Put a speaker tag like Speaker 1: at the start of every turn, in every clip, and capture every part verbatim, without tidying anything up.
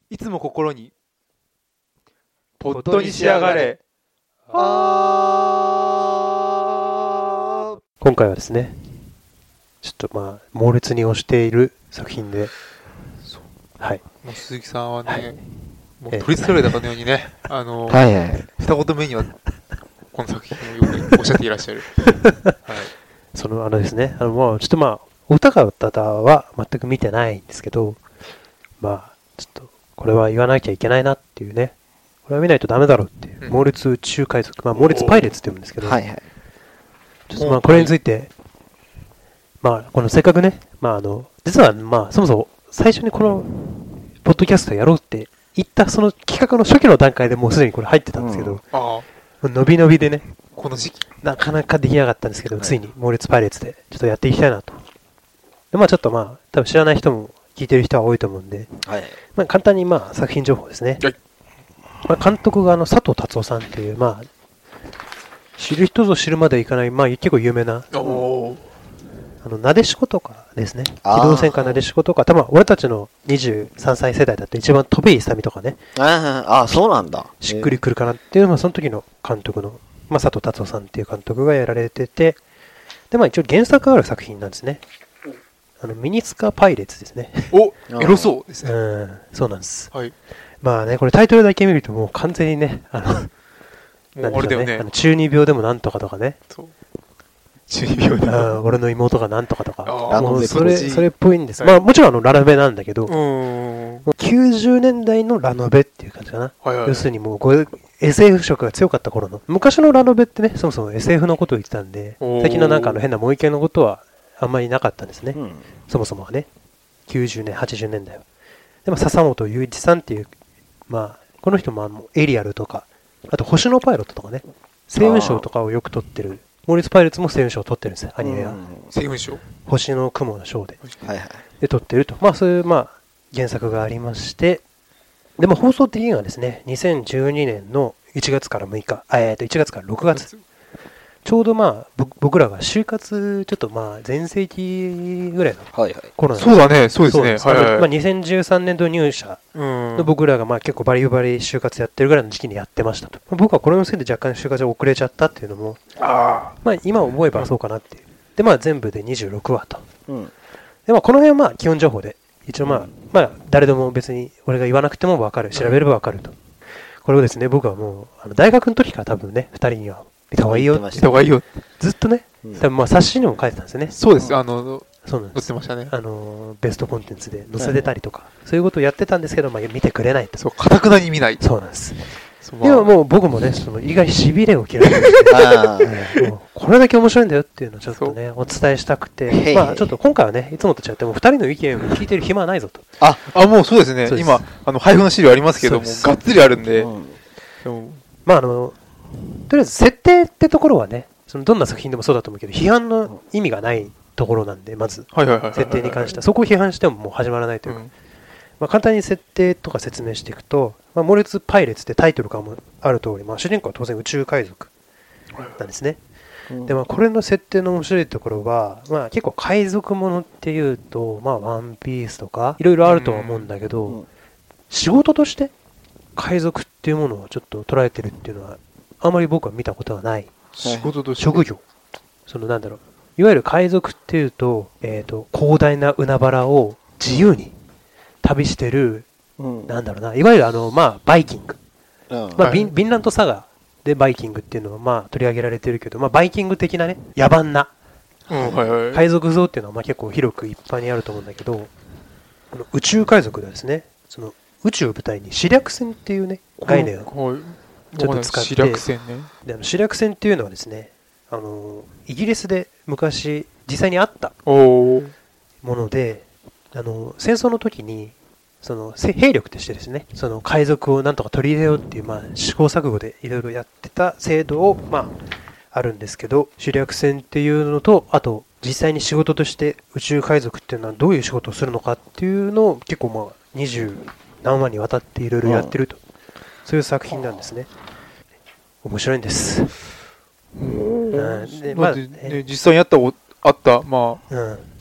Speaker 1: いつも心にポットに仕上がれ。あー
Speaker 2: 今回はですね、ちょっとまあ猛烈に推している作品で、はい、
Speaker 1: もう鈴木さんはね、
Speaker 2: はい、
Speaker 1: もう取りつかれたかのようにね、あの、
Speaker 3: はいはい、
Speaker 1: 二言目にはこの作品をよくおっしゃっていらっしゃる。はい、
Speaker 2: そのあのですね、あのもうちょっとまあお二方は全く見てないんですけど、まあちょっとこれは言わなきゃいけないなっていうね、これは見ないとダメだろうっていう、うん、猛烈宇宙海賊、まあ猛烈パイレーツって言うんですけど、
Speaker 3: はいはい、
Speaker 2: ちょっとまあこれについて、まあこのせっかくね、まああの実はまあそもそも最初にこのポッドキャストやろうって言ったその企画の初期の段階でもうすでにこれ入ってたんですけど、うん、伸び伸びでね、
Speaker 1: この時期
Speaker 2: なかなかできなかったんですけど、はい、ついに猛烈パイレーツでちょっとやっていきたいなと。でまあちょっとまあ多分知らない人も聞いてる人は多いと思うんで、はい、まあ簡単にまあ作品情報ですね。はい、まあ、監督があの佐藤達夫さんっていうまあ知る人ぞ知るまでいかないまあ結構有名な。おあのなでしことかですね、機動戦艦なでしことか、多分俺たちのにじゅうさんさい世代だと一番戸部勇美とかね、
Speaker 3: ああ、そうなんだ、
Speaker 2: しっくりくるかなっていうのはその時の監督の、まあ、佐藤達夫さんっていう監督がやられてて、でまあ一応原作がある作品なんですね。あのミニスカパイレーツですね。
Speaker 1: お、エロそうですね。
Speaker 2: うん、そうなんです。
Speaker 1: はい。
Speaker 2: まあね、これタイトルだけ見るともう完全にね、あの、
Speaker 1: もうあれだよね、
Speaker 2: あの中二病でもなんとかとかね。そう。
Speaker 1: 中二病でも。
Speaker 2: 俺の妹がなんとかとか。
Speaker 3: あ
Speaker 2: もうそれ、それっぽいんです。はい、まあもちろんあのラノベなんだけど、もうきゅうじゅうねんだいのラノベっていう感じかな。はいはい、要するにもうこれ エスエフ 色が強かった頃の。昔のラノベってね、そもそも エスエフ のことを言ってたんで、最近のなんかあの変な萌え系のことはあんまりなかったんですね。うん、そもそもはね。きゅうじゅうねん、はちじゅうねんだいは。でも笹本雄一さんっていう、まあ、この人もあのエリアルとか、あと星のパイロットとかね、星雲賞とかをよく取ってる。猛烈パイレーツも星雲賞を取ってるんですよ、アニメは。
Speaker 1: 星雲賞
Speaker 2: 星の雲の賞で。
Speaker 3: はいはい。
Speaker 2: で、取ってると。まあ、そういう、まあ、原作がありまして、でも放送的にはですね、にせんじゅうにねんのいちがつからむいか、えっと、いちがつからろくがつ。ちょうどまあ、僕らが就活、ちょっとまあ、全盛期ぐらいの頃なんです。
Speaker 1: そうだね、そうですね。
Speaker 2: そうです。はいはい、まあ、にせんじゅうさんねんど入社の僕らがまあ結構バリバリ就活やってるぐらいの時期にやってましたと。僕はこれのせいで若干就活が遅れちゃったっていうのも、あまあ今思えばそうかなっていう。で、まあ全部でにじゅうろくわと。うん、で、まあこの辺はまあ基本情報で、一応まあ、うん、まあ誰でも別に俺が言わなくても分かる、調べれば分かると。これをですね、僕はもう、あの大学の時から多分ね、ふたりには、見た方がいいよ、見た方がいいよ。ずっとね、うん、多分まあ冊子にも書いてたんですよね。
Speaker 1: そうです、あの、
Speaker 2: そうなんです。
Speaker 1: 載ってましたね。
Speaker 2: あの、ベストコンテンツで載せてたりとか、はい、そういうことをやってたんですけど、まあ見てくれないと。
Speaker 1: そう、かたくなに見ない。
Speaker 2: そうなんです。でももう僕もね、その意外に痺れを切られて、もうこれだけ面白いんだよっていうのをちょっとね、お伝えしたくて、まあちょっと今回はね、いつもと違ってもふたりの意見を聞いてる暇はないぞと。
Speaker 1: あ、あ、もうそうですね。今、あの、配布の資料ありますけども、がっつりあるんで。
Speaker 2: まああの、とりあえず設定ってところはね、そのどんな作品でもそうだと思うけど、批判の意味がないところなんで、まず、設定に関しては、そこを批判してももう始まらないというか、うん、まあ、簡単に設定とか説明していくと、まあ、猛烈パイレーツってタイトルからもある通り、まあ、主人公は当然宇宙海賊なんですね。うん、で、まあ、これの設定の面白いところは、まあ、結構海賊ものっていうと、まあ、ワンピースとか、いろいろあるとは思うんだけど、うん、仕事として海賊っていうものをちょっと捉えてるっていうのは、あんまり僕は見たことはない。
Speaker 1: 仕事として
Speaker 2: 職業。そのなんだろう。いわゆる海賊っていうと、えっと、広大な海原を自由に旅してる、うん、なんだろうな。いわゆるあの、まあ、バイキング。うん、まあ、はい、ビン、ビンランドサガでバイキングっていうのは、まあ、取り上げられてるけど、まあ、バイキング的なね、野蛮な、うんはいはい、海賊像っていうのは、まあ、結構広く一般にあると思うんだけど、この宇宙海賊ではですね、その、宇宙を舞台に試略船っていうね、概念を、ちょっと使って、
Speaker 1: 試略船ね。
Speaker 2: であの試略船っていうのはですね、あのイギリスで昔実際にあったもので、あの戦争の時にその兵力としてですね、その海賊をなんとか取り入れようっていう、まあ、試行錯誤でいろいろやってた制度を、まあ、あるんですけど、試略船っていうのと、あと実際に仕事として宇宙海賊っていうのはどういう仕事をするのかっていうのを結構まあにじゅうなんわにわたっていろいろやってると、うん、そういう作品なんですね。面白いんです。
Speaker 1: うんでまあね、実際にあった、あったまあ、うん、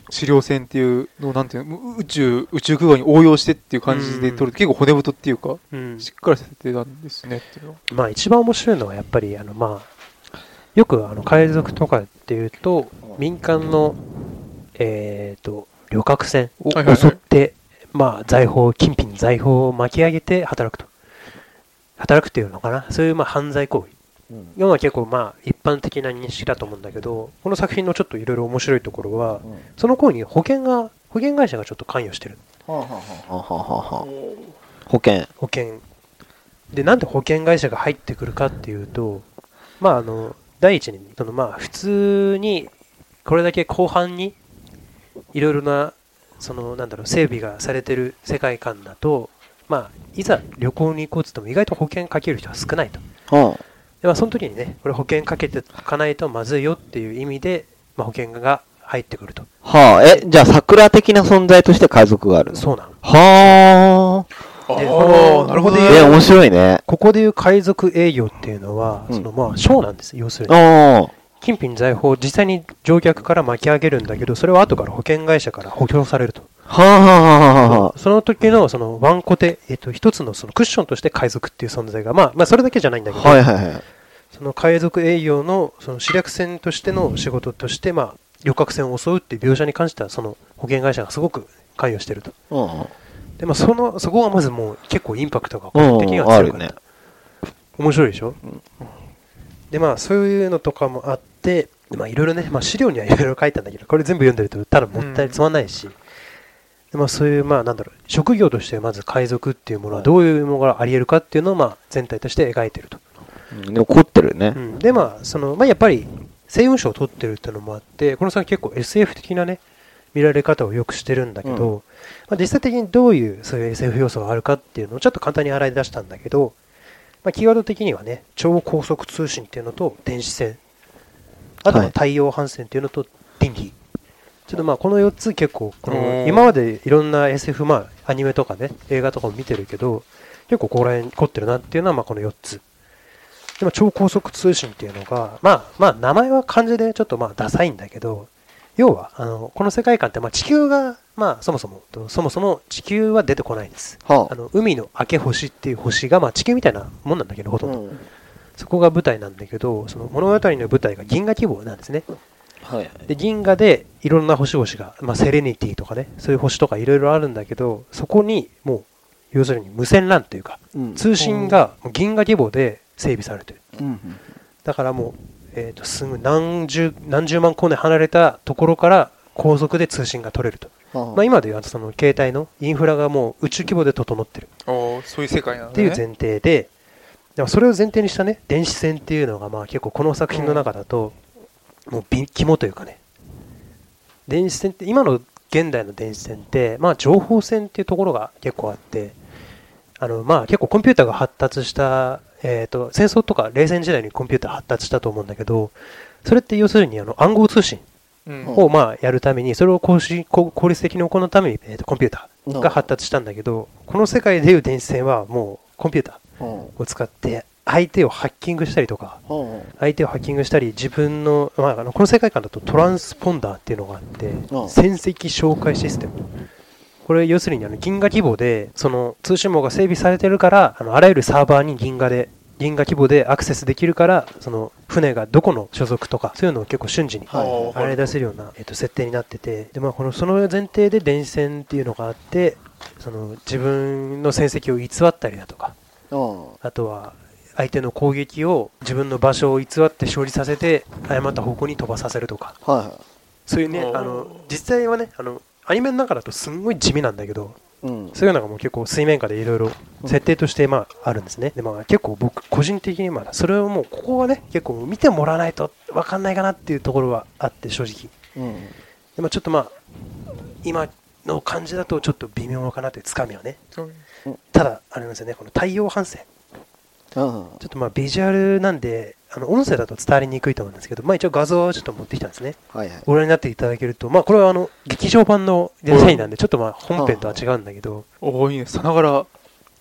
Speaker 1: 資料線っていうのをなんていうの宇宙宇宙空間に応用してっていう感じで撮ると結構骨太っていうか、うん、しっかり設定なんですねっていうのは。
Speaker 2: まあ一番面白いのはやっぱりあのまあよくあの海賊とかっていうと民間のえっと旅客船を襲って、まあ財宝金品財宝を巻き上げて働くと働くっていうのかな、そういうまあ犯罪行為。要は結構まあ一般的な認識だと思うんだけど、この作品のちょっといろいろ面白いところは、うん、その行為に保険が保険会社がちょっと関与してる。はあはあはあはあ、
Speaker 3: 保険
Speaker 2: 保険で、なんで保険会社が入ってくるかっていうと、まああの第一にそのまあ普通にこれだけ広範にいろいろなそのなんだろう整備がされてる世界観だと、まあいざ旅行に行こうとっても意外と保険かける人は少ないと。はあでまあ、その時にね、これ保険かけておかないとまずいよっていう意味で、まあ、保険が入ってくると。
Speaker 3: はあ、え、じゃあ桜的な存在として海賊があるの？
Speaker 2: そうなの。
Speaker 3: は
Speaker 1: あ。ああ、なるほど。
Speaker 3: え、面白いね。
Speaker 2: ここでいう海賊営業っていうのは、うん、そのまあ、ショーなんです、要するに。ああ。金品財宝を実際に乗客から巻き上げるんだけど、それは後から保険会社から補強されると。はあはあはあ、その時のそのワンコテ、えっと、一つのそのクッションとして海賊っていう存在が、まあ、まあそれだけじゃないんだけど、はいはいはい、その海賊営業のその主力船としての仕事として、まあ、旅客船を襲うっていう描写に関してはその保険会社がすごく関与してると。うん、でまあ、そのそこはまずもう結構インパクトが個人的には強かった。うん、ね、面白いでしょ。うん、でまあそういうのとかもあって、まあいろいろね、まあ、資料にはいろいろ書いたんだけど、これ全部読んでるとただもったいつまんないし。うんでまあ、そういう、まあ、なんだろう、職業としてまず海賊っていうものはどういうものがあり得るかっていうのを、まあ、全体として描いてると。
Speaker 3: うん、残ってるね。
Speaker 2: うん、で、まあ、その、まあ、やっぱり、星雲賞を取ってるっていうのもあって、この作品結構 エスエフ 的なね、見られ方をよくしてるんだけど、うん、まあ、実際的にどういうそういう エスエフ 要素があるかっていうのをちょっと簡単に洗い出したんだけど、まあ、キーワード的にはね、超高速通信っていうのと電子戦、あとは太陽反戦っていうのと電気。ちょっとまあこのよっつ結構この今までいろんな エスエフ まあアニメとかね映画とかも見てるけど結構ここら辺凝ってるなっていうのはまあこのよっつでも超高速通信っていうのがまあまあ名前は漢字でちょっとまあダサいんだけど要はあのこの世界観ってまあ地球がまあそもそもそもそも地球は出てこないんです、はあ、あの海の明け星っていう星がまあ地球みたいなもんなんだけどほとんど、うん、そこが舞台なんだけどその物語の舞台が銀河規模なんですね。はい、で銀河でいろんな星々が、まあ、セレニティとかねそういう星とかいろいろあるんだけどそこにもう要するに無線 ラン というか、うん、通信が銀河規模で整備されてる、うん、だからもう、えー、とすぐ何十何十万光年離れたところから高速で通信が取れると、はあまあ、今ではその携帯のインフラがもう宇宙規模で整ってる
Speaker 1: おそういう世界なんだね
Speaker 2: っていう前提ででもそれを前提にしたね電子戦っていうのがまあ結構この作品の中だと、うんもう肝というかね電子戦って今の現代の電子戦ってまあ情報戦っていうところが結構あってあのまあ結構コンピューターが発達したえっと戦争とか冷戦時代にコンピューター発達したと思うんだけどそれって要するにあの暗号通信をまあやるためにそれを効率的に行うためにえとコンピューターが発達したんだけどこの世界でいう電子戦はもうコンピューターを使って相手をハッキングしたりとか相手をハッキングしたり自分の、まあ、あのこの世界観だとトランスポンダーっていうのがあって戦績照会システムこれ要するにあの銀河規模でその通信網が整備されてるからあのあらゆるサーバーに銀河で銀河規模でアクセスできるからその船がどこの所属とかそういうのを結構瞬時に洗い出せるような、えっと、設定になっててで、まあ、このその前提で電子戦っていうのがあってその自分の戦績を偽ったりだとかあとは相手の攻撃を自分の場所を偽って勝利させて誤った方向に飛ばさせるとか、はいはい、そういうねあの実際はねあのアニメの中だとすんごい地味なんだけど、うん、そういうのがもう結構水面下でいろいろ設定としてまああるんですね。で、まあ、結構僕個人的にまだそれをもうここはね結構見てもらわないと分かんないかなっていうところはあって正直、うん、で、まあ、ちょっとまあ今の感じだとちょっと微妙かなというつかみはね、うん、ただあれなんですよねこの太陽反戦ちょっとまあビジュアルなんであの音声だと伝わりにくいと思うんですけど、まあ、一応画像をちょっと持ってきたんですね、はいはい、ご覧になっていただけると、まあ、これはあの劇場版のデザインなんでちょっとまあ本編とは違うんだけど、
Speaker 1: おおいいねさながら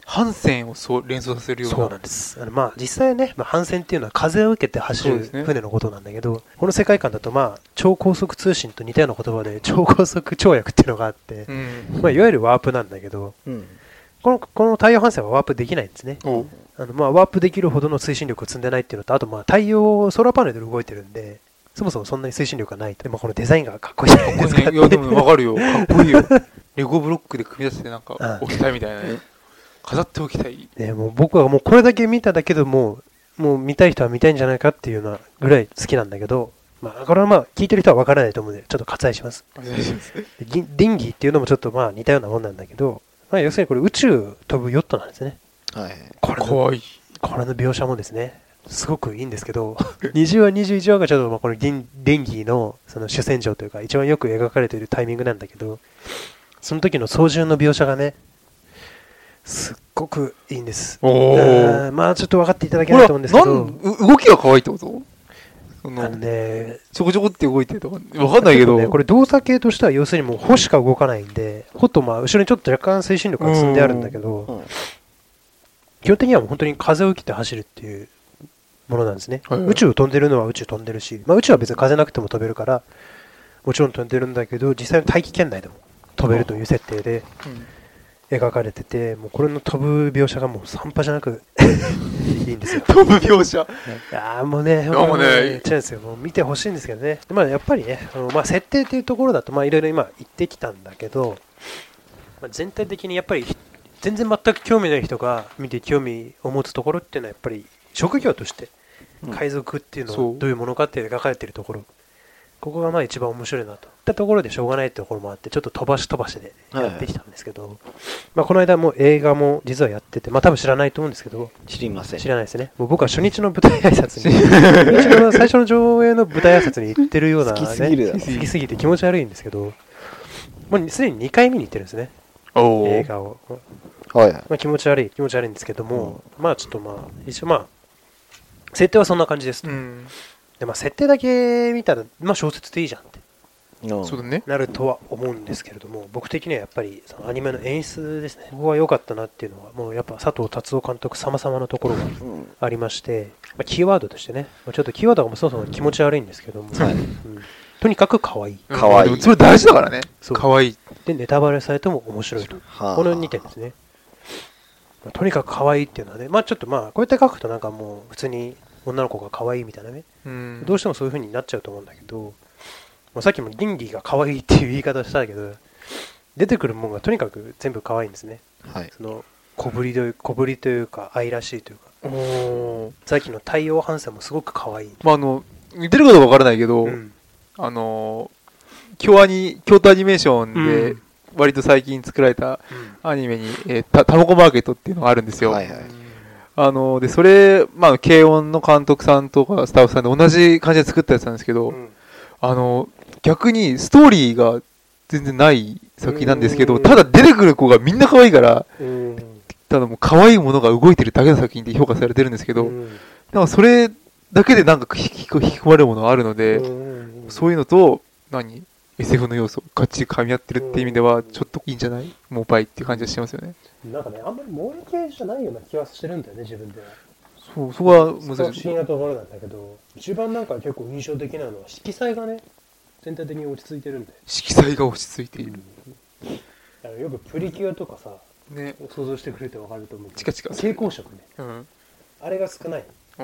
Speaker 1: 帆船をそう連想させるような。
Speaker 2: そうなんです。あのまあ実際ね、まあ、帆船っていうのは風を受けて走る船のことなんだけど、ね、この世界観だとまあ超高速通信と似たような言葉で超高速跳躍っていうのがあって、うん、まあ、いわゆるワープなんだけど、うん、このこの太陽帆船はワープできないんですね。あのまあワープできるほどの推進力を積んでないっていうのと、あとまあ太陽ソーラーパネルで動いてるんで、そもそもそんなに推進力がないと。でもこのデザインがかっこいいじゃないですか。
Speaker 1: いやでも分かるよ、かっこいいよ。レゴブロックで組み出してなんか置きたいみたいなね。飾っておきたい。
Speaker 2: ね、もう僕はもうこれだけ見ただけでももう見たい人は見たいんじゃないかっていうようなぐらい好きなんだけど、まあこれはまあ聞いてる人は分からないと思うのでちょっと割愛します。
Speaker 1: お願いします。
Speaker 2: ディンギーっていうのもちょっとまあ似たようなもんなんだけど、まあ要するにこれ宇宙飛ぶヨットなんですね。
Speaker 3: はい。
Speaker 2: これ
Speaker 1: かわいい。
Speaker 2: これの描写もですね、すごくいいんですけど、にじゅうわ、にじゅういちわがちょっとまあこのディンギーのその主戦場というか一番よく描かれているタイミングなんだけど、その時の操縦の描写がね、すっごくいいんです。おまあちょっと分かっていただけないと思うんですけど、
Speaker 1: 動きが可愛いってこと？その
Speaker 2: あのね、
Speaker 1: ちょこちょこって動いてるとか分かんないけど、
Speaker 2: ね、これ動作系としては要するにもう帆しか動かないんで、帆とまあ後ろにちょっと若干推進力が積んであるんだけど、うん、基本的にはもう本当に風を受けて走るっていうものなんですね。はいはい、宇宙を飛んでるのは宇宙飛んでるし、まあ、宇宙は別に風なくても飛べるからもちろん飛んでるんだけど、実際の大気圏内でも飛べるという設定で描かれてて、もうこれの飛ぶ描写がもう半端じゃなくいいんですよ。
Speaker 1: 飛ぶ描写、
Speaker 2: いやもうね、もうね、違うんですよ。もう見てほしいんですけどね。まあやっぱりね、あのまあ設定っていうところだとまあいろいろ今言ってきたんだけど、まあ、全体的にやっぱり全然全く興味ない人が見て興味を持つところっていうのはやっぱり職業として海賊っていうのはどういうものかっていう描かれているところ、ここがまあ一番面白いなといったところでしょうがないところもあって、ちょっと飛ばし飛ばしでやってきたんですけど、はいはい、まあ、この間も映画も実はやってて、まあ多分知らないと思うんですけど、
Speaker 3: 知りません。
Speaker 2: 知らないですね。もう僕は初日の舞台挨拶に初日の最初の上映の舞台挨拶に行ってるような、ね、
Speaker 3: 好きすぎる
Speaker 2: 好きすぎて気持ち悪いんですけど、もうすでににかい見に行ってるんですね、映画を。はい、まあ、気持ち悪い気持ち悪いんですけども、うん、まあちょっとまあ一応まあ設定はそんな感じですと、うん、でまあ設定だけ見たらまあ小説でいいじゃんって
Speaker 1: そうだね、
Speaker 2: なるとは思うんですけれども、僕的にはやっぱりそのアニメの演出ですね、ここが良かったなっていうのはもうやっぱ佐藤達夫監督様々なところがありまして、まあ、キーワードとしてね、まあ、ちょっとキーワードがそもそも気持ち悪いんですけども、はい、うん、とにかく可愛い、
Speaker 3: 可愛い、うん、
Speaker 1: それ大事だからね、可愛い
Speaker 2: でネタバレされても面白いと、はあ、このにてんですね。まあ、とにかく可愛いっていうのはね、まあちょっとまあこうやって書くとなんかもう普通に女の子が可愛いみたいなね、うん、どうしてもそういう風になっちゃうと思うんだけど、まあ、さっきも倫理が可愛いっていう言い方をしたけど、出てくるものがとにかく全部可愛いんですね。はい、その小ぶりという小ぶりというか愛らしいというか、おさっきの太陽反射もすごく可愛い。
Speaker 1: まああの似てるかどうかわからないけど、うん、あの京アニ京都アニメーションで、うん割と最近作られたアニメに、うんえー、たたまごマーケットっていうのがあるんですよ。はいはい、あのでそれ、まあ、軽音の監督さんとかスタッフさんで同じ感じで作ったやつなんですけど、うん、あの逆にストーリーが全然ない作品なんですけど、ただ出てくる子がみんな可愛いから、ただもう可愛いものが動いてるだけの作品で評価されてるんですけど、なんかそれだけでなんか引き込まれるものがあるので、そういうのと何エスエフ の要素がっちり噛み合ってるっていう意味ではちょっといいんじゃない、モーパイっていう感じがしてますよね。
Speaker 2: なんかね、あんまり萌え系じゃないような気はしてるんだよね、自分では。
Speaker 1: そう、そこは難しい。
Speaker 2: 不思議なところなんだけど、一番なんか結構印象的なのは色彩がね、全体的に落ち着いてるんで。
Speaker 1: 色彩が落ち着いている。
Speaker 2: うん、よくプリキュアとかさ、ね、想像してくれて分かると思うけど、
Speaker 1: チカチカ
Speaker 2: 蛍光色ね、
Speaker 1: うん、
Speaker 2: あれが少ない。うん、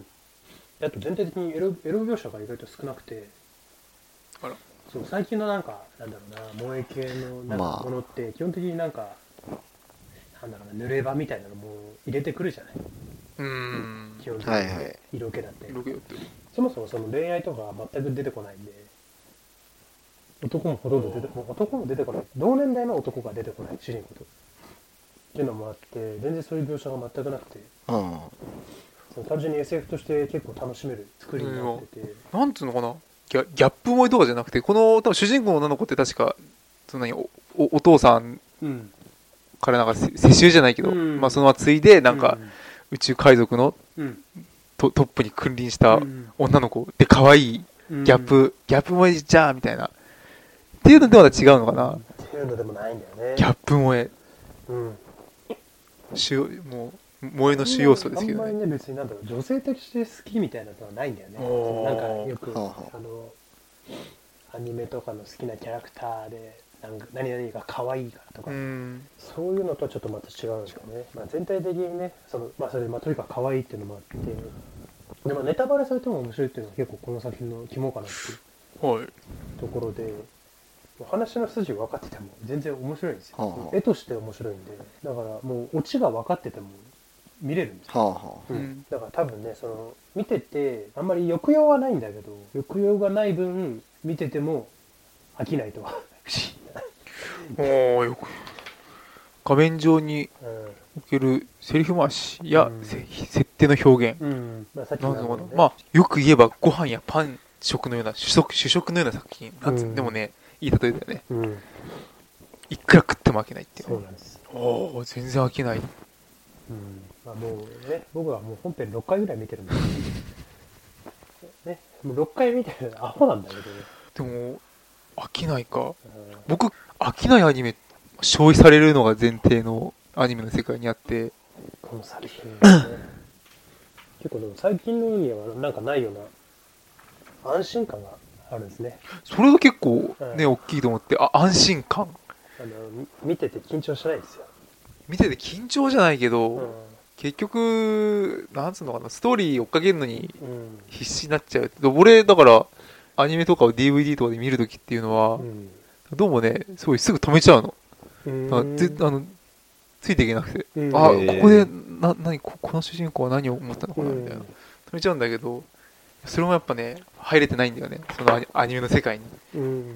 Speaker 2: あと全体的にエロ、エロ描写が意外と少なくて、あらそう最近のなんかなんだろうな萌え系のなんかものって基本的になんか、まあ、なんだろうな濡れ場みたいなのも入れてくるじゃない。うーん基本的に色気だって、はいはい、そもそもその恋愛とか全く出てこないんで、男もほとんど出てもう男も出てこない、同年代の男が出てこない主人公とっていうのもあって、全然そういう描写が全くなくて、うん、その単純に エスエフ として結構楽しめる作りになってて、
Speaker 1: なんつうのかな、ギャ, ギャップ萌えとかじゃなくて、この多分主人公の女の子って確かそんなに お, お, お父さんからなんか世襲じゃないけど、うん、まあそのまま継いでなんか宇宙海賊の ト, トップに君臨した女の子で可愛いギャップ、うん、ギャップ萌えじゃーみたいなっていうのでまた違うのかな。
Speaker 2: っていうのでもないんだよね。
Speaker 1: ギャップ萌え。
Speaker 2: うん。
Speaker 1: 主要もう萌えの主要素ですけどね。
Speaker 2: あんまりね別になんだろう女性として好きみたいなのはないんだよね。なんかよくあのアニメとかの好きなキャラクターでなんか何々が可愛いからとか、うん、そういうのとはちょっとまた違うんですよね。まあ、全体的にねその、まあ、それでまあとにかく可愛いっていうのもあってでもネタバレされても面白いっていうのは結構この作品の肝かなっていうところで、はい、話の筋分かってても全然面白いんですよ、はあはあ、絵として面白いんでだからもうオチが分かってても見れるんですよ、はあはあうん、だから多分ねその見ててあんまり抑揚はないんだけど抑揚がない分見てても飽きないとは不思議な
Speaker 1: およく画面上におけるセリフ回しや、うん、設定の表現、うんまあさっきのね、なんのかな、まあよく言えばご飯やパン食のような主食主食のような作品なんつ、うん、でもねいい例えだよね、うん、いくら食っても飽きないっていう、ね、そうなんです。おお全然飽きない、うん
Speaker 2: まあ、もうね僕はもう本編ろっかいぐらい見てるんですねもうろっかい見てるアホなんだけ
Speaker 1: ど、ね、でも飽きないか、うん、僕飽きないアニメ消費されるのが前提のアニメの世界にあって
Speaker 2: この作品、ね、結構でも最近のアニメはなんかないような安心感があるんですね。
Speaker 1: それが結構ね、うん、大きいと思ってあ安心感
Speaker 2: あの見てて緊張しないですよ。
Speaker 1: 見てて緊張じゃないけど、うん、結局なんつうのかなストーリー追っかけるのに必死になっちゃう、うん、俺だからアニメとかを ディーブイディー とかで見るときっていうのは、うん、どうもねすごいすぐ止めちゃうの。あつあのついていけなくて、うん、あここでな何 こ, この主人公は何を思ったのかなみたいな、うん、止めちゃうんだけどそれもやっぱね入れてないんだよねそのアニメの世界に、うん、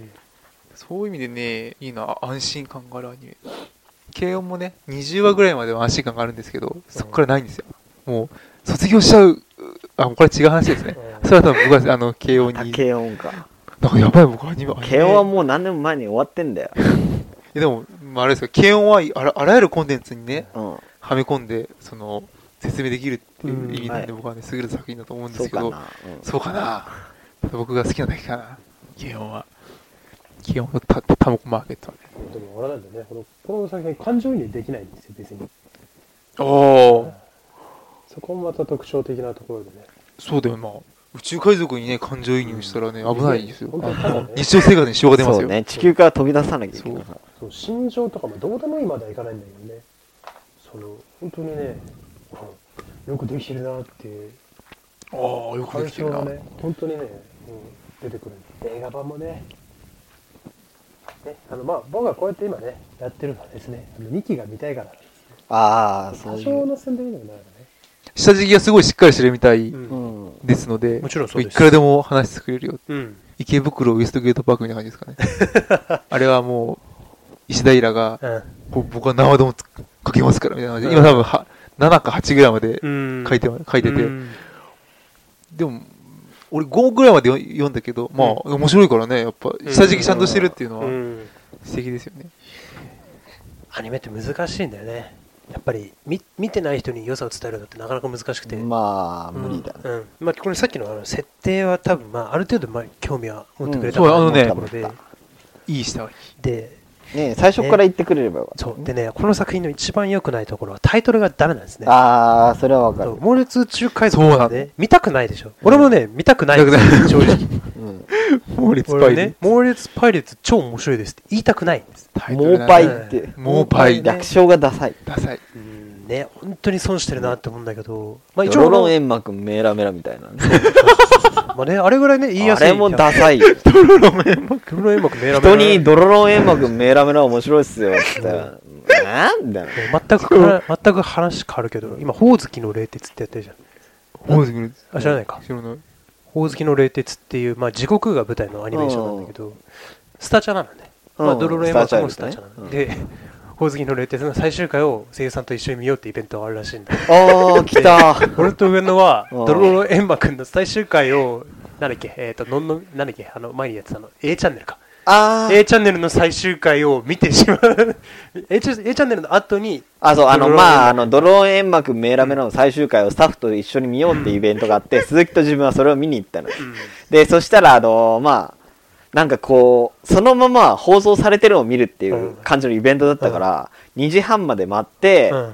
Speaker 1: そういう意味でねいいな安心感があるアニメ。軽音もねにじゅうわぐらいまでは安心感があるんですけどそこからないんですよ。もう卒業しちゃうあこれ違う話ですね。それは多分僕はあの軽音に
Speaker 3: 軽音か
Speaker 1: なんかやばい僕アニメ
Speaker 3: 軽音はもう何年も前に終わってんだよ
Speaker 1: でも、まあ、あれですか軽音はあ ら, あらゆるコンテンツにね、うん、はめ込んでその説明できるっていう意味なんで、うん、僕はね優れた作品だと思うんですけど、そうかな、うん、そうかな僕が好きなだけかな軽音は軽音のたタモコマーケットはね。
Speaker 2: でもあれなんだねこのこの作品感情移入できないんですよ別に。
Speaker 1: おお
Speaker 2: そこもまた特徴的なところでね。
Speaker 1: そうだよな宇宙海賊にね感情移入したらね、うん、危ないんですよ、ね、日常生活に支障が出ますよ。
Speaker 3: そうね地球から飛び出さなきゃいけない。
Speaker 2: そうそう心情とかもどうでもいいまではいかないんだけどねその本当にねよくできてるなっていう
Speaker 1: ああよくできてるな、
Speaker 2: ね、本当にね、うん、出てくる映画版もねねあのまあ僕はこうやって今ねやってるのはですねあのにきが見たいからなんですね。
Speaker 3: ああ
Speaker 2: 多少の宣伝にもなるよね。
Speaker 1: 下敷きがすごいしっかりしてるみたいですので、
Speaker 2: うん、もちろんそうです。
Speaker 1: いくらでも話してくれるよ、うん、池袋ウエストゲートパークみたいな感じですかねあれはもう石平が、うん、こう僕は生でも書けますからみたいな感じで、うん、今多分はななかはちぐらいまで書いて、うん、書いてて、うん、でも俺ごぐらいまで読んだけど、まあ、うん、面白いからねやっぱ下敷きちゃんとしてるっていうのは素敵ですよね。
Speaker 2: アニメって難しいんだよねやっぱり 見, 見てない人に良さを伝えるのってなかなか難しくて
Speaker 3: まあ無理だね、うんうん
Speaker 2: まあ、これさっきのあの設定は多分、まあ、ある程度まあ興味は持ってくれたと思ったので、うんね、
Speaker 1: いい下書き
Speaker 2: で、
Speaker 3: ね、最初から言ってくれればよかった、
Speaker 2: ね、そうでねこの作品の一番良くないところはタイトルがダメなんですね。
Speaker 3: ああそれは分かる。
Speaker 2: 猛烈宇宙海賊なんで、ね、見たくないでしょ、うん、俺もね見たくないんですよ正直、うん、
Speaker 1: 猛烈パイレーツ、ね、
Speaker 2: 猛烈パイレーツ超面白いですって言いたくないんです。
Speaker 3: モーパイって、
Speaker 1: うん、モーパイ
Speaker 3: 略称がダサい
Speaker 1: ダサい、
Speaker 2: うんね、本当に損してるなって思うんだけど、
Speaker 3: まあ、一応ドロロンエンマくんメラメラみたいな、ね、
Speaker 2: まあねあれぐらいね言いやすい。
Speaker 3: あれもダサい
Speaker 1: ドロロンエンマくんメラメラ
Speaker 3: 人にドロロンエンマくんメラメラ面白いっすよって言ったらなんだよ
Speaker 2: 全く全く話変わるけど今ほおずきの冷徹ってやってるじゃん。
Speaker 1: ほおずきの
Speaker 2: あ知らないか。
Speaker 1: 知らない。
Speaker 2: ほおずきの冷徹っていう、まあ、地獄が舞台のアニメーションなんだけどスタチャなのね、まあ、ドロロエンマくんもスタチャなので、うんほおずきの冷徹の最終回を声優さんと一緒に見ようってイベントがあるらしいんだ。
Speaker 3: ああ来た
Speaker 2: 俺と上野はドロロエンマくんの最終回をなんだっけえっ、ー、とのんのなんだっけあの前にやってたの A チャンネルか
Speaker 3: あ
Speaker 2: A チャンネルの最終回を見てしまうA チャンネルの後に
Speaker 3: あそうあのまああのドローン煙幕メーラメラの最終回をスタッフと一緒に見ようっていうイベントがあって、うん、鈴木と自分はそれを見に行ったの、うん、でそしたらあのまあなんかこうそのまま放送されてるのを見るっていう感じのイベントだったから、うん、にじはんまで待って、うん、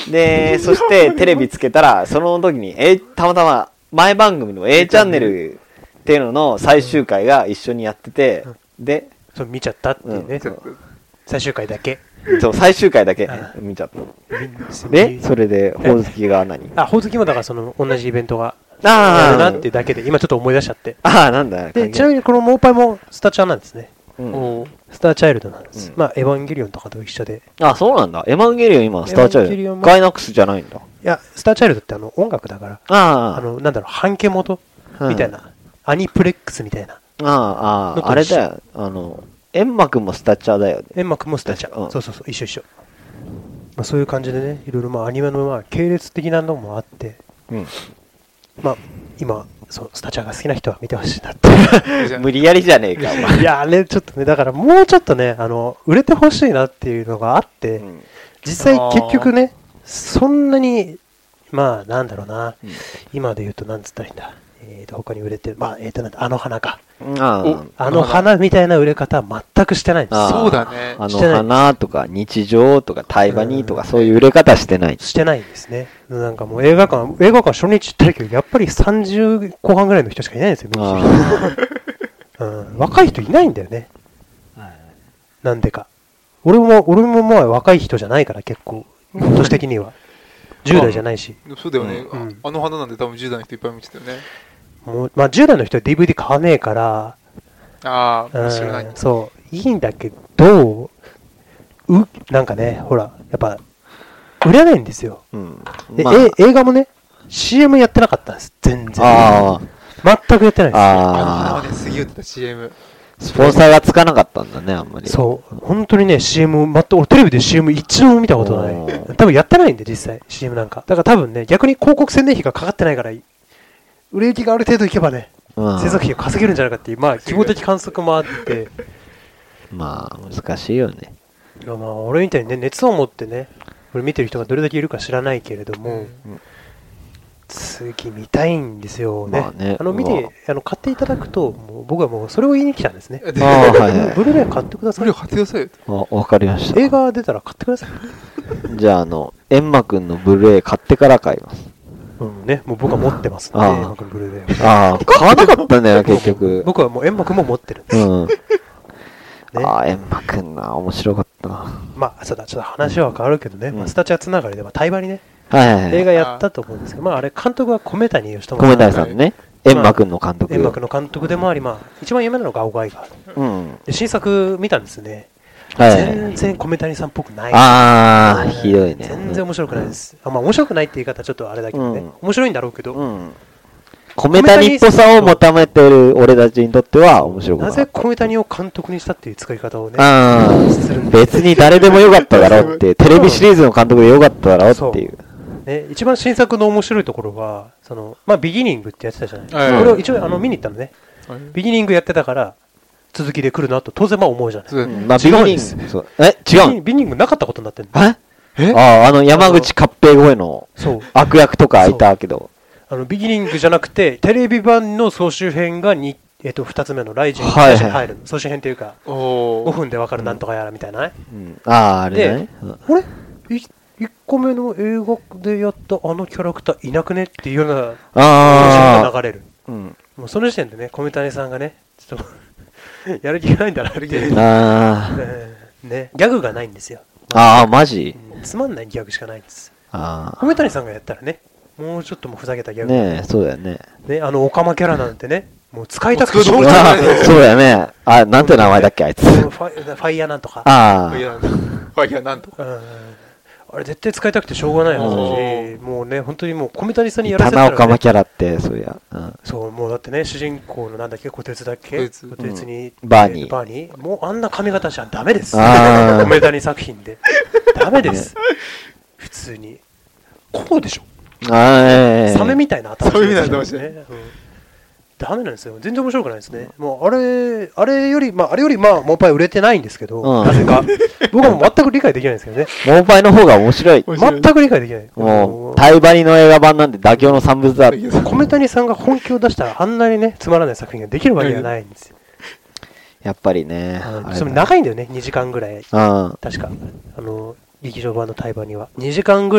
Speaker 3: でそしてテレビつけたらその時に、A、たまたま前番組の A チャンネルっていうのの最終回が一緒にやってて、うん、で
Speaker 2: それ見ちゃったっていうね、うん、最終回だけ
Speaker 3: そう最終回だけ見ちゃったでそれでほおずきが何
Speaker 2: あほおずきもだからその同じイベントがやるなっていうだけで今ちょっと思い出しちゃって
Speaker 3: ああなんだ
Speaker 2: でちなみにこのモーパイもスタチャーなんですね、うん、スターチャイルドなんです、うん、まあエヴァンゲリオンとかと一緒で
Speaker 3: あそうなんだエヴァンゲリオン今スターチャイルドガイナックスじゃないんだい
Speaker 2: やスターチャイルドってあの音楽だからああのなんだろう半家元みたいな、うん、アニプレックスみたいなあ
Speaker 3: あああれだよあのエンマくんもスタチャーだよね
Speaker 2: エンマくんもスタチャー、うん、そうそうそう一緒一緒、まあ、そういう感じでねいろいろまあアニメのまあ系列的なのもあって、うん、まあ今そうスタチャーが好きな人は見てほしいなって
Speaker 3: 無理やりじゃねえかお前
Speaker 2: いやねちょっとねだからもうちょっとねあの売れてほしいなっていうのがあって、うん、実際結局ねそんなにまあなんだろうな、うん、今で言うとなんつったらいいんだえーと他に売れてるまあえーとなんだあの花かあ, あの花みたいな売れ方は全くしてないんです
Speaker 1: そうだね
Speaker 3: あの花とか日常とかタイバニーとかそういう売れ方してない
Speaker 2: してないんですねなんかもう映画館映画館初日行ったけどやっぱりさんじゅう後半ぐらいの人しかいないんですよ、うん、若い人いないんだよね、はい、なんでか俺も俺もまあ若い人じゃないから結構年的にはじゅう代じゃないし
Speaker 1: そうだよね、うん、あの花なんで多分じゅう代の人いっぱい見てたよね
Speaker 2: もうまあ、じゅう代の人は ディーブイディー 買わねえから
Speaker 1: ああ知らない
Speaker 2: そういいんだけどうなんかねほらやっぱ売れないんですよ、うんまあ、で映画もね シーエム やってなかったんです全然あ全くやってないです
Speaker 1: ああすげえ売ってた シーエム
Speaker 3: スポンサーがつかなかったんだねあんまり
Speaker 2: そう本当にね シーエム 全く俺テレビで シーエム 一度も見たことない多分やってないんで実際 シーエム なんかだから多分ね逆に広告宣伝費がかかってないから売れ行きがある程度いけばね、うん、制作費を稼げるんじゃないかっていうまあ希望的観測もあって
Speaker 3: まあ難しいよね
Speaker 2: いやまあ俺みたいにね熱を持ってねこれ見てる人がどれだけいるか知らないけれども、うん、次見たいんですよね、まあ、ねあの見てあの買っていただくともう僕はもうそれを言いに来たんですねあ、はいはい、ブルーレイ買ってください
Speaker 1: ブルーレイ買ってください
Speaker 3: あわかりました
Speaker 2: 映画出たら買ってください
Speaker 3: じゃああのエンマくんのブルーレイ買ってから買います
Speaker 2: うんね、もう僕は持ってますんで、ああ、ブルーレイ
Speaker 3: ああ、買わなかったんだよ、結局。
Speaker 2: 僕はもう、エンマくんも持ってるんです。うん。ね、
Speaker 3: ああ、エンマくんな、面白かったな。
Speaker 2: まあ、そうだ、ちょっと話は変わるけどね、うんまあ、スタチャつながりで、まあ、対話にね、はいはいはい、映画やったと思うんですけど、まあ、あれ、監督は米谷義友さん。
Speaker 3: 米谷さんね。エンマくんの監督。
Speaker 2: エンマくんの監督でもあり、まあ、一番有名なのが青ガイガー。うん。で、新作見たんですね。はい、全然米谷さんっぽくない。
Speaker 3: ああ、ひどいね。
Speaker 2: 全然面白くないです。あまあ面白くないって言い方はちょっとあれだけどね。うん、面白いんだろうけど。うん、
Speaker 3: 米谷っぽさを求めてる俺たちにとっては面白くない。
Speaker 2: なぜ米谷を監督にしたっていう使い方をね。あ
Speaker 3: 別に誰でもよかっただろうって、テレビシリーズの監督でよかっただろうっていう。
Speaker 2: ね、一番新作の面白いところは、そのまあビギニングってやってたじゃないですか。これを一応あの見に行ったのね。ビギニングやってたから。続きで来るなと当然まあ思うじゃないですか、うんまあ、
Speaker 3: ビギニングえ違う
Speaker 2: ビギニングなかったことになってる
Speaker 3: ええあああの山口勝平声の悪役とかいたけど
Speaker 2: あのビギニングじゃなくてテレビ版の総集編が 2,、えー、とふたつめのライジンに入る、はいはい、総集編というかごふんで分かるなんとかやらみたいなね、うん、
Speaker 3: あああれね
Speaker 2: あれいいっこめの映画でやったあのキャラクターいなくねっていうようなあが流れる、うん、もうその時点でね米谷さんがねちょっとやる気がないんだな、やる気がないんだな、えーね、ギャグがないんですよ。
Speaker 3: ああ、マジ、
Speaker 2: うん、つまんないギャグしかないんです。あ米谷さんがやったらね、もうちょっともふざけたギャグ。
Speaker 3: ねえ、そうだよね。
Speaker 2: ね、あの、オカマキャラなんてね、もう使いたくてしょ
Speaker 3: うがない。そうだよね。あ、なんて名前だっけ、あいつ。フ
Speaker 2: ァイ、ファイヤーなんとか。
Speaker 1: ああ。ファイヤー、ファイヤーなんとか。うん
Speaker 2: あれ絶対使いたくてしょうがないはずだし、もうね、本当にもう米谷さんにやらせたら、ね、
Speaker 3: 棚岡間キャラって、そうや、
Speaker 2: うん。そう、もうだってね、主人公のなんだっけ、小鉄だっけ小鉄に、
Speaker 3: うん、バーニー。
Speaker 2: バーニーもうあんな髪型じゃダメです。米谷作品で。ダメです。ね、普通に。こうでしょ。あサメみたいな頭してるんですね。ダメなんですよ。全然面白くないですね。もうあれ、あれより、まあ、あれより、まあ、モーパイ売れてないんですけど、うん、なぜか。僕はもう全く理解できないんですけどね。
Speaker 3: モーパイの方が面白い。
Speaker 2: 全く理解できない。
Speaker 3: もう、タイバニの映画版なんで妥協の産物だって。
Speaker 2: 米谷さんが本気を出したら、あんなにね、つまらない作品ができるわけがないんですよ。
Speaker 3: やっぱりね。
Speaker 2: それ長いんだよね、にじかんぐらい。確か。あの、劇場版のタイバニは。にじかんぐらいあっ 、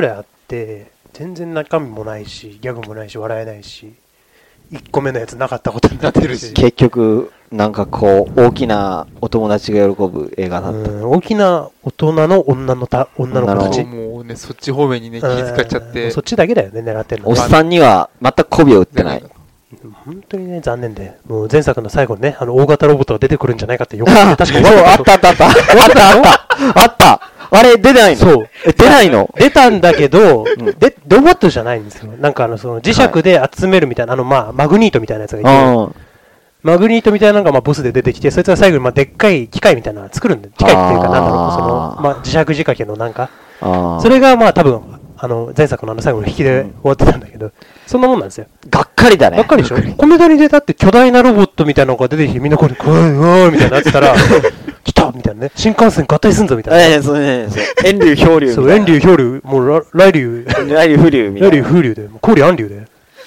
Speaker 2: 全然中身もないし、ギャグもないし、笑えないし、いっこめのやつなかったことになってるし。
Speaker 3: 結局、なんかこう、大きなお友達が喜ぶ映画だった。
Speaker 2: うん、大きな大人の女のた女の子たち。
Speaker 1: もうね、そっち方面にね、気遣っちゃって。
Speaker 2: そっちだけだよね、狙ってるの。
Speaker 3: おっさんには全く媚びを打ってない。
Speaker 2: 本当にね、残念で。もう前作の最後にね、あの、大型ロボットが出てくるんじゃないかってよく確かに
Speaker 3: あったあったあった。あったあった。あったあれ出ないの？
Speaker 2: そう。
Speaker 3: え、出ないの？
Speaker 2: 出たんだけど、うん、で、ロボットじゃないんですよ。なんかあの、その磁石で集めるみたいな、はい、あの、まあ、マグニートみたいなやつがいて、マグニートみたいなのがまあボスで出てきて、そいつが最後にまあでっかい機械みたいなのを作るんで、機械っていうかなんだろう、その、まあ、磁石仕掛けのなんか、それがまあ多分、あの、前作のあの最後の引きで終わってたんだけど、そんなもんなんですよ。
Speaker 3: がっかりだね。
Speaker 2: がっかりでしょ？コメダに出たって巨大なロボットみたいなのが出てきて、みんなこう、うわーみたいになってたら、来たみたいなね。新幹線合体すんぞみたいな。
Speaker 3: ええ、そうね。遠流、漂流。
Speaker 2: そう、遠流、漂流、もう、来流。
Speaker 3: 来流、風流みたいな。
Speaker 2: 来流、風流で、氷安流で。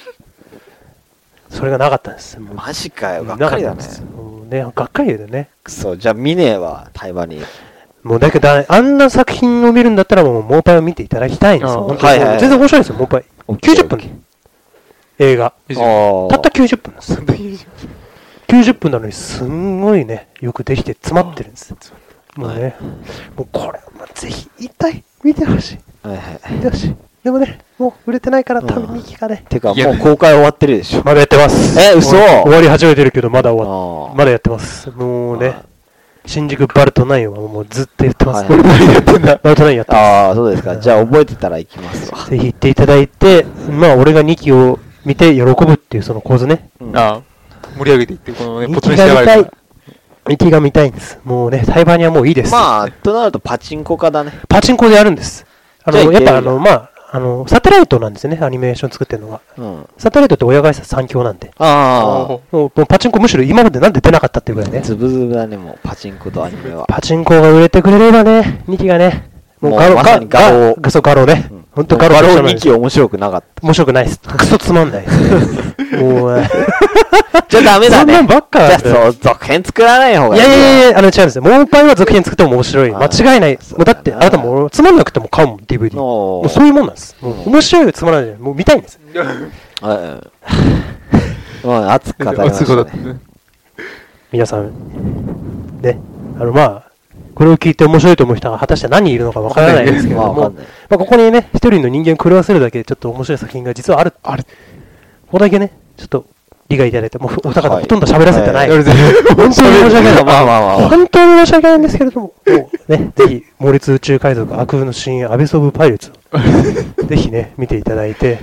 Speaker 2: それがなかったんです。
Speaker 3: マジかよ、がっかりだね。
Speaker 2: もうね、がっかりだね。
Speaker 3: くそ、じゃあ見ねえわ、対話に。
Speaker 2: もうだけど、あんな作品を見るんだったらもう、モーパイを見ていただきたいんですよ。はいはい。全然面白いですよ、モーパイ。きゅうじゅっぷん。映画。たったきゅうじゅっぷんです。きゅうじゅっぷんなのにすんごいね、よくできて詰まってるんです。もうね、もうこれはぜひ言いたい。見てほしい。はいはい。見てほしい。でもね、もう売れてないから多分にきがね。
Speaker 3: てかもう公開終わってるでしょ。
Speaker 2: まだやってます。
Speaker 3: え、嘘？
Speaker 2: 終わり始めてるけどまだ終わっまだやってます。もうね、新宿バルトナインはもうずっとやってます。バルトナインやってんだ。バルトナインやってます。
Speaker 3: ああ、そうですか。じゃあ覚えてたら行きますわ。
Speaker 2: ぜひ行っていただいて、まあ俺がにきを見て喜ぶっていうその構図ね。
Speaker 1: ああ。盛り上げていって、このね、
Speaker 2: ポツンしてやがる。にきが見たいんです。もうね、対バニはもういいです。
Speaker 3: まあ、となるとパチンコ化だね。
Speaker 2: パチンコでやるんです。あの、やっぱあの、まあ、あの、サテライトなんですよね、アニメーション作ってるのが。うん、サテライトって親会社三強なんで。ああ。もう、もうパチンコむしろ今までなんで出なかったっていうぐらいね。
Speaker 3: ズブズブだね、もう、パチンコとアニメは。
Speaker 2: パチンコが売れてくれればね、にきがね。
Speaker 3: もうガロ、まさにガロ
Speaker 2: ガソガロね。ほんとガロ
Speaker 3: ガロにき面白くなかった。
Speaker 2: 面白くないです。クソつまんないです。もう、
Speaker 3: じゃあダメだね。
Speaker 2: そんなんばっか。
Speaker 3: じゃあそう、続編作らない方がいい。
Speaker 2: いやいやいや、あの違うんですよ。モーパイは続編作っても面白い。間違いない。もうだって、あなたもつまんなくても買うもん、ディーブイディー。もうそういうもんなんです。もう面白いよ、つまらないじゃん。もう見たいんです。
Speaker 3: もう熱く語りましたね。
Speaker 2: 皆さん、ね、あのまあ、これを聞いて面白いと思う人が果たして何人いるのかわからないですけども、まあ、まあここにね、一人の人間を狂わせるだけでちょっと面白い作品が実はある。ある。ここだけね、ちょっと理解いただいて、もうお二方ほとんど喋らせてない。本当に申し訳ない。まあまあまあ。本当に申し訳ないんですけれども、もうね、ぜひ、猛烈宇宙海賊悪風の深淵アベスオブパイレーツを、ぜひね、見ていただいて、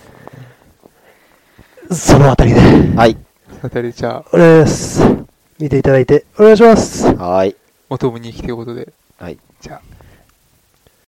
Speaker 2: そのあたりで。
Speaker 3: はい。
Speaker 1: そのあたりじゃあ。
Speaker 2: お願いします。見ていただいて、お願いします。
Speaker 3: はい。
Speaker 1: お供に来ていうことで。
Speaker 3: はい。
Speaker 1: じゃあ。